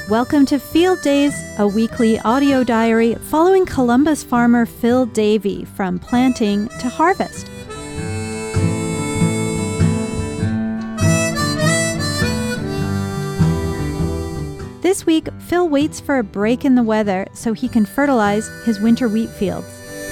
Welcome to Field Days, a weekly audio diary following Columbus farmer Phil Davey from planting to harvest. This week, Phil waits for a break in the weather so he can fertilize his winter wheat fields.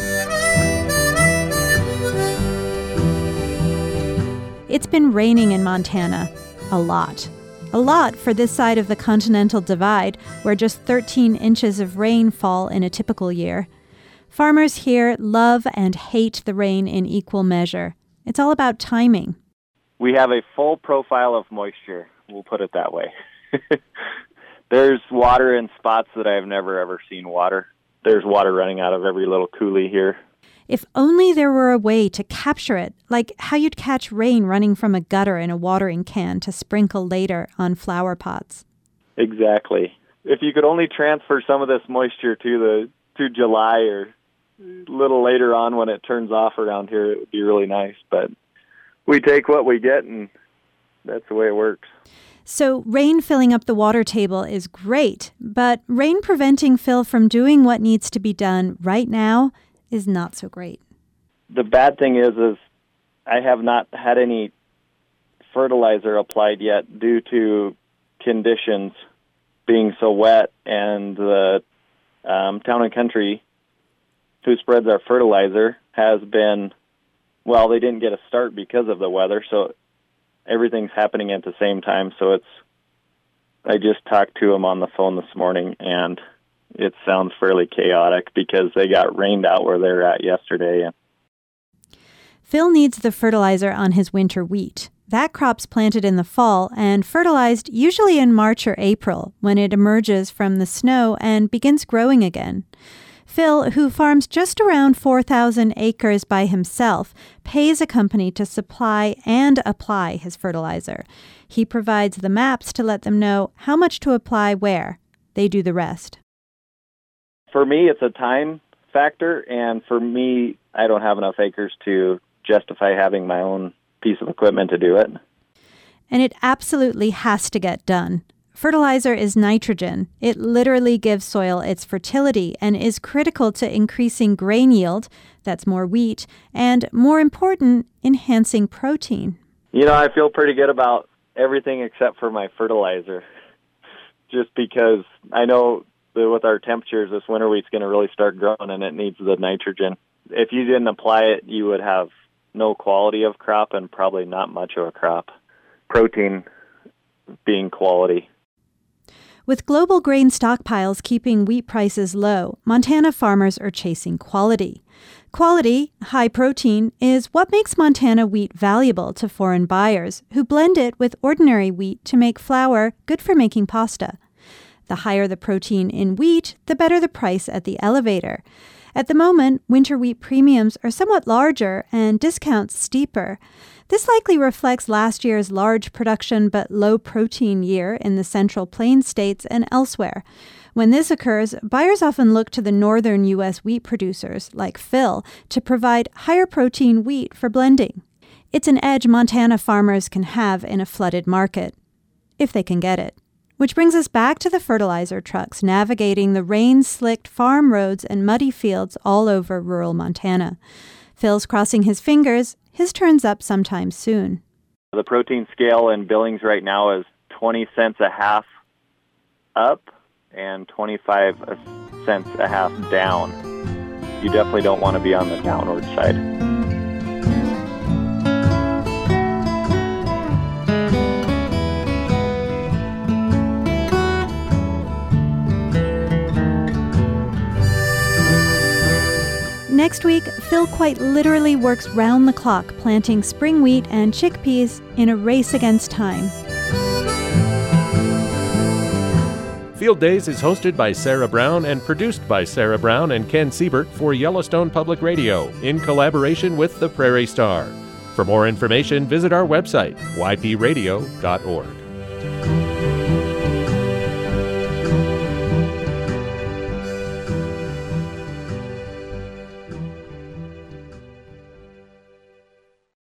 It's been raining in Montana. A lot. A lot for this side of the Continental Divide, where just 13 inches of rain fall in a typical year. Farmers here love and hate the rain in equal measure. It's all about timing. We have a full profile of moisture, we'll put it that way. There's water in spots that I've never ever seen water. There's water running out of every little coulee here. If only there were a way to capture it, like how you'd catch rain running from a gutter in a watering can to sprinkle later on flower pots. Exactly. If you could only transfer some of this moisture to July or a little later on when it turns off around here, it would be really nice. But we take what we get, and that's the way it works. So rain filling up the water table is great, but rain preventing Phil from doing what needs to be done right now is not so great. The bad thing is I have not had any fertilizer applied yet due to conditions being so wet, and the Town and Country, who spreads our fertilizer, has been, well, they didn't get a start because of the weather, so everything's happening at the same time. So I just talked to them on the phone this morning, and it sounds fairly chaotic because they got rained out where they're at yesterday. Phil needs the fertilizer on his winter wheat. That crop's planted in the fall and fertilized usually in March or April when it emerges from the snow and begins growing again. Phil, who farms just around 4,000 acres by himself, pays a company to supply and apply his fertilizer. He provides the maps to let them know how much to apply where. They do the rest. For me, it's a time factor, and for me, I don't have enough acres to justify having my own piece of equipment to do it. And it absolutely has to get done. Fertilizer is nitrogen. It literally gives soil its fertility and is critical to increasing grain yield, that's more wheat, and more important, enhancing protein. You know, I feel pretty good about everything except for my fertilizer, just because I know with our temperatures, this winter wheat's going to really start growing, and it needs the nitrogen. If you didn't apply it, you would have no quality of crop and probably not much of a crop. Protein being quality. With global grain stockpiles keeping wheat prices low, Montana farmers are chasing quality. Quality, high protein, is what makes Montana wheat valuable to foreign buyers who blend it with ordinary wheat to make flour good for making pasta. The higher the protein in wheat, the better the price at the elevator. At the moment, winter wheat premiums are somewhat larger and discounts steeper. This likely reflects last year's large production but low protein year in the Central Plains states and elsewhere. When this occurs, buyers often look to the northern U.S. wheat producers, like Phil, to provide higher protein wheat for blending. It's an edge Montana farmers can have in a flooded market, if they can get it. Which brings us back to the fertilizer trucks navigating the rain-slicked farm roads and muddy fields all over rural Montana. Phil's crossing his fingers. His turn's up sometime soon. The protein scale in Billings right now is 20 cents a half up and 25 cents a half down. You definitely don't want to be on the downward side. Next week, Phil quite literally works round the clock planting spring wheat and chickpeas in a race against time. Field Days is hosted by Sarah Brown and produced by Sarah Brown and Ken Siebert for Yellowstone Public Radio in collaboration with the Prairie Star. For more information, visit our website, ypradio.org.